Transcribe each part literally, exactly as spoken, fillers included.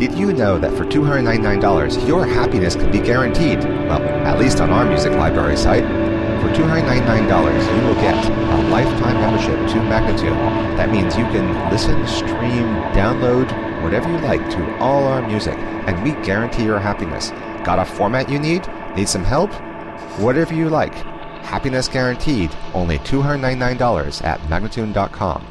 Did you know that for two hundred ninety-nine dollars, your happiness can be guaranteed? Well, at least on our music library site. For two hundred ninety-nine dollars, you will get a lifetime membership to Magnatune. That means you can listen, stream, download, whatever you like to all our music, and we guarantee your happiness. Got a format you need? Need some help? Whatever you like. Happiness guaranteed. Only two hundred ninety-nine dollars at Magnatune dot com.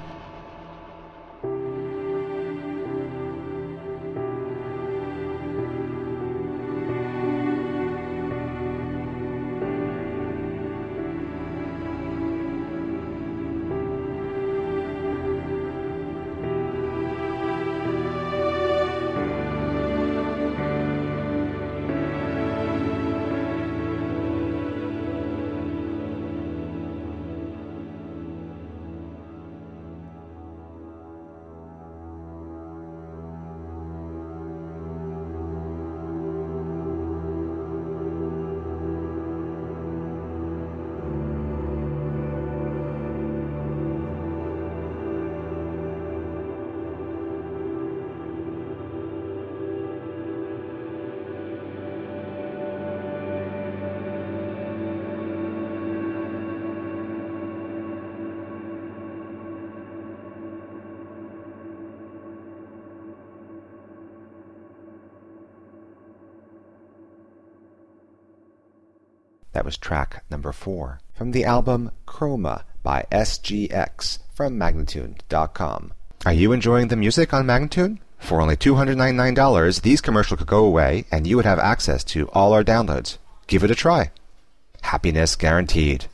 That was track number four from the album Chroma by S G X from Magnatune dot com. Are you enjoying the music on Magnatune? For only two hundred ninety-nine dollars, these commercials could go away and you would have access to all our downloads. Give it a try. Happiness guaranteed.